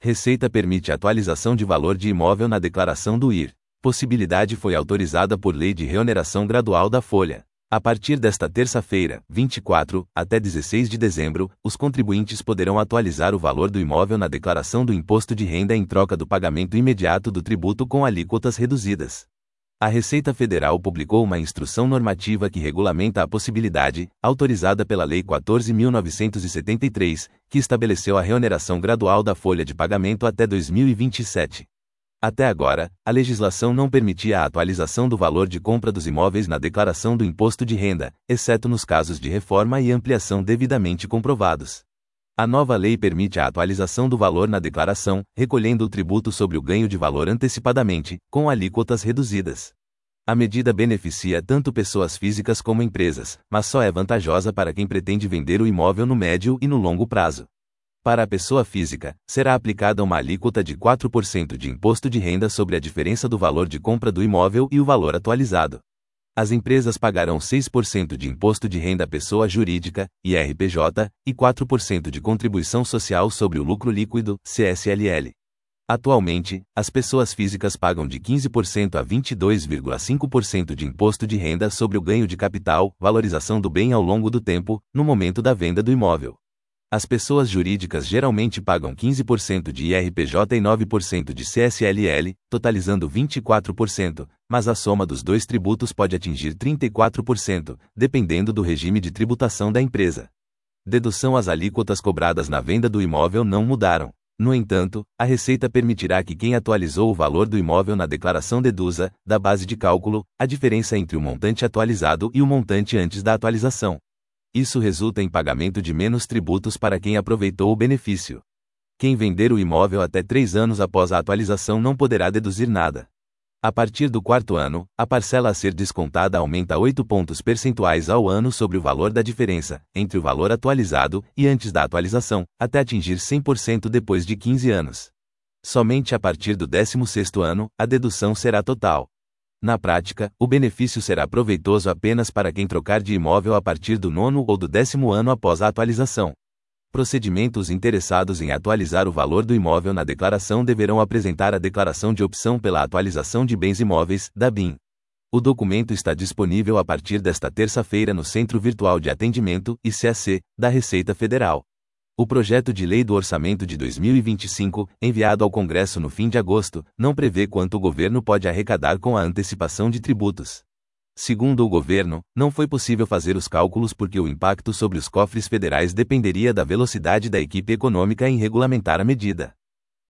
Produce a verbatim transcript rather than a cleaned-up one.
Receita permite a atualização de valor de imóvel na declaração do I R. Possibilidade foi autorizada por Lei de Reoneração Gradual da Folha. A partir desta terça-feira, vinte e quatro, até dezesseis de dezembro, os contribuintes poderão atualizar o valor do imóvel na declaração do imposto de renda em troca do pagamento imediato do tributo com alíquotas reduzidas. A Receita Federal publicou uma instrução normativa que regulamenta a possibilidade, autorizada pela Lei quatorze mil novecentos e setenta e três, que estabeleceu a reoneração gradual da folha de pagamento até dois mil e vinte e sete. Até agora, a legislação não permitia a atualização do valor de compra dos imóveis na declaração do imposto de renda, exceto nos casos de reforma e ampliação devidamente comprovados. A nova lei permite a atualização do valor na declaração, recolhendo o tributo sobre o ganho de valor antecipadamente, com alíquotas reduzidas. A medida beneficia tanto pessoas físicas como empresas, mas só é vantajosa para quem pretende vender o imóvel no médio e no longo prazo. Para a pessoa física, será aplicada uma alíquota de quatro por cento de imposto de renda sobre a diferença do valor de compra do imóvel e o valor atualizado. As empresas pagarão seis por cento de imposto de renda à pessoa jurídica, I R P J, e quatro por cento de contribuição social sobre o lucro líquido, C S L L. Atualmente, as pessoas físicas pagam de quinze por cento a vinte e dois vírgula cinco por cento de imposto de renda sobre o ganho de capital, valorização do bem ao longo do tempo, no momento da venda do imóvel. As pessoas jurídicas geralmente pagam quinze por cento de I R P J e nove por cento de C S L L, totalizando vinte e quatro por cento, mas a soma dos dois tributos pode atingir trinta e quatro por cento, dependendo do regime de tributação da empresa. Dedução: as alíquotas cobradas na venda do imóvel não mudaram. No entanto, a Receita permitirá que quem atualizou o valor do imóvel na declaração deduza, da base de cálculo, a diferença entre o montante atualizado e o montante antes da atualização. Isso resulta em pagamento de menos tributos para quem aproveitou o benefício. Quem vender o imóvel até três anos após a atualização não poderá deduzir nada. A partir do quarto ano, a parcela a ser descontada aumenta oito pontos percentuais ao ano sobre o valor da diferença entre o valor atualizado e antes da atualização, até atingir cem por cento depois de quinze anos. Somente a partir do décimo sexto ano, a dedução será total. Na prática, o benefício será proveitoso apenas para quem trocar de imóvel a partir do nono ou do décimo ano após a atualização. Procedimentos: interessados em atualizar o valor do imóvel na declaração deverão apresentar a declaração de opção pela atualização de bens imóveis, D A B I M. O documento está disponível a partir desta terça-feira no Centro Virtual de Atendimento, I C A C, da Receita Federal. O projeto de lei do orçamento de dois mil e vinte e cinco, enviado ao Congresso no fim de agosto, não prevê quanto o governo pode arrecadar com a antecipação de tributos. Segundo o governo, não foi possível fazer os cálculos porque o impacto sobre os cofres federais dependeria da velocidade da equipe econômica em regulamentar a medida.